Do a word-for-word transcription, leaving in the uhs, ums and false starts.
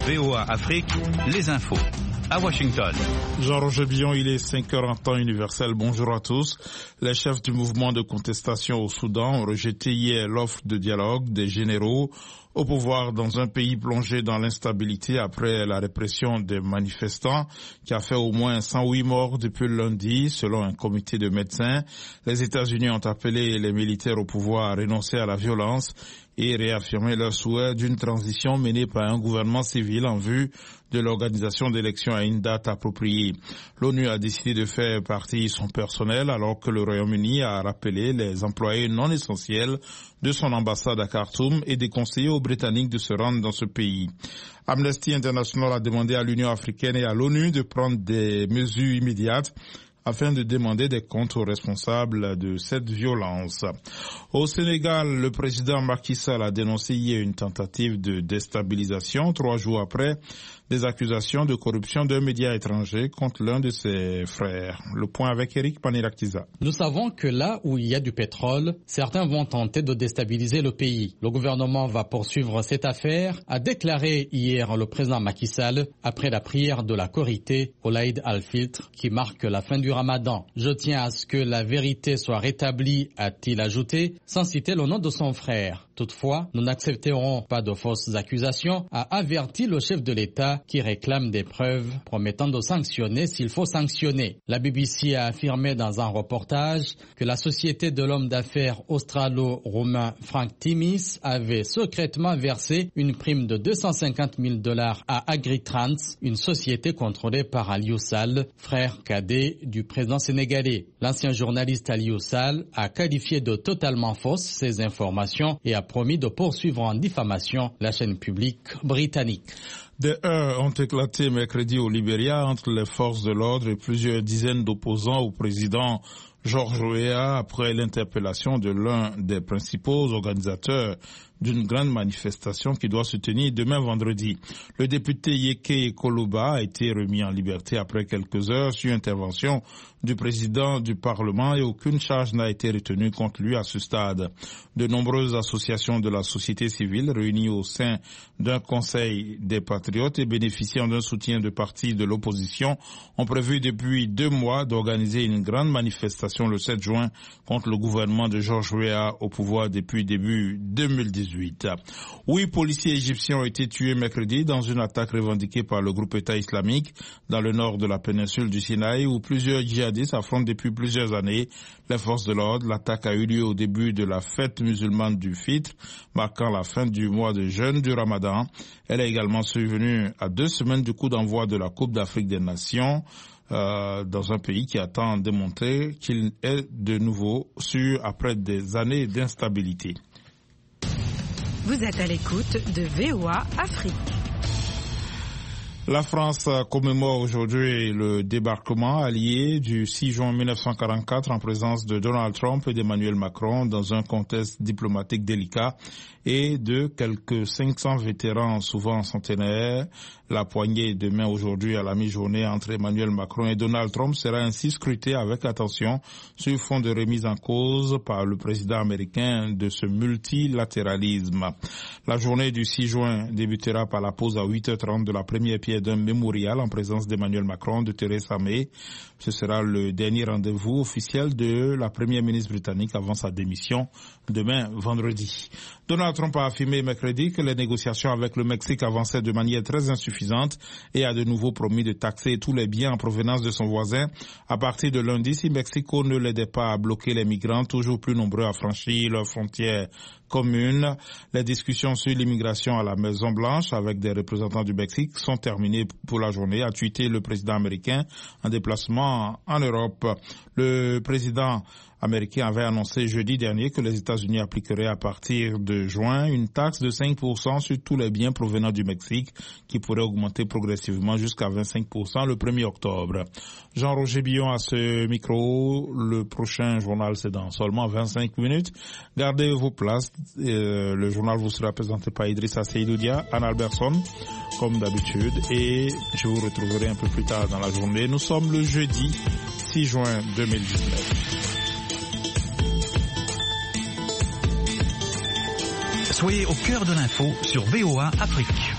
V O A Afrique, les infos. À Washington. Jean-Roger Billon, il est cinq heures en temps universel. Bonjour à tous. Les chefs du mouvement de contestation au Soudan ont rejeté hier l'offre de dialogue des généraux au pouvoir dans un pays plongé dans l'instabilité après la répression des manifestants qui a fait au moins cent huit morts depuis le lundi, selon un comité de médecins. Les États-Unis ont appelé les militaires au pouvoir à renoncer à la violence et réaffirmer leur souhait d'une transition menée par un gouvernement civil en vue de l'organisation d'élections à une date appropriée. L'ONU a décidé de faire partir son personnel alors que le Royaume-Uni a rappelé les employés non essentiels de son ambassade à Khartoum et déconseillé aux Britanniques de se rendre dans ce pays. Amnesty International a demandé à l'Union africaine et à l'ONU de prendre des mesures immédiates afin de demander des comptes aux responsables de cette violence. Au Sénégal, le président Macky Sall a dénoncé hier une tentative de déstabilisation, trois jours après des accusations de corruption d'un média étranger contre l'un de ses frères. Le point avec Eric Paniraktiza. Nous savons que là où il y a du pétrole, certains vont tenter de déstabiliser le pays. Le gouvernement va poursuivre cette affaire, a déclaré hier le président Macky Sall après la prière de la Korité au l'Aïd al-Fitr qui marque la fin du Ramadan. Je tiens à ce que la vérité soit rétablie, a-t-il ajouté, sans citer le nom de son frère. Toutefois, nous n'accepterons pas de fausses accusations, a averti le chef de l'État qui réclame des preuves promettant de sanctionner s'il faut sanctionner. La B B C a affirmé dans un reportage que la société de l'homme d'affaires australo-roumain Frank Timis avait secrètement versé une prime de deux cent cinquante mille dollars à Agritrans, une société contrôlée par Aliou Sall, frère cadet du président sénégalais. L'ancien journaliste Aliou Sall a qualifié de totalement fausses ces informations et a promis de poursuivre en diffamation la chaîne publique britannique. Des heurts ont éclaté mercredi au Libéria entre les forces de l'ordre et plusieurs dizaines d'opposants au président George Weah après l'interpellation de l'un des principaux organisateurs d'une grande manifestation qui doit se tenir demain vendredi. Le député Yeke Koloba a été remis en liberté après quelques heures sur intervention du président du Parlement et aucune charge n'a été retenue contre lui à ce stade. De nombreuses associations de la société civile réunies au sein d'un conseil des patriotes et bénéficiant d'un soutien de partis de l'opposition ont prévu depuis deux mois d'organiser une grande manifestation le sept juin contre le gouvernement de George Weah au pouvoir depuis début deux mille dix-huit. Huit policiers égyptiens ont été tués mercredi dans une attaque revendiquée par le groupe État islamique dans le nord de la péninsule du Sinaï où plusieurs djihadistes affrontent depuis plusieurs années les forces de l'ordre. L'attaque a eu lieu au début de la fête musulmane du Fitr, marquant la fin du mois de jeûne du Ramadan. Elle est également survenue à deux semaines du coup d'envoi de la Coupe d'Afrique des Nations. Euh, dans un pays qui attend de démontrer qu'il est de nouveau sûr après des années d'instabilité. Vous êtes à l'écoute de V O A Afrique. La France commémore aujourd'hui le débarquement allié du six juin mille neuf cent quarante-quatre en présence de Donald Trump et d'Emmanuel Macron dans un contexte diplomatique délicat et de quelques cinq cents vétérans, souvent centenaires. La poignée de main aujourd'hui à la mi-journée entre Emmanuel Macron et Donald Trump sera ainsi scrutée avec attention sur fond de remise en cause par le président américain de ce multilatéralisme. La journée du six juin débutera par la pose à huit heures trente de la première pierre d'un mémorial en présence d'Emmanuel Macron, de Theresa May. Ce sera le dernier rendez-vous officiel de la première ministre britannique avant sa démission demain vendredi. Donald Trump a affirmé mercredi que les négociations avec le Mexique avançaient de manière très insuffisante et a de nouveau promis de taxer tous les biens en provenance de son voisin à partir de lundi si Mexico ne l'aidait pas à bloquer les migrants toujours plus nombreux à franchir leurs frontières communes. Les discussions sur l'immigration à la Maison-Blanche avec des représentants du Mexique sont terminées pour la journée, a tweeté le président américain en déplacement en Europe. Le président américain avait annoncé jeudi dernier que les États-Unis appliqueraient à partir de juin une taxe de cinq pour cent sur tous les biens provenant du Mexique qui pourrait augmenter progressivement jusqu'à vingt-cinq pour cent le premier octobre. Jean-Roger Billon à ce micro. Le prochain journal, c'est dans seulement vingt-cinq minutes. Gardez vos places. Euh, le journal vous sera présenté par Idrissa Seydoudia, Anne Alberson, comme d'habitude. Et je vous retrouverai un peu plus tard dans la journée. Nous sommes le jeudi six juin deux mille dix-neuf. Soyez au cœur de l'info sur V O A Afrique.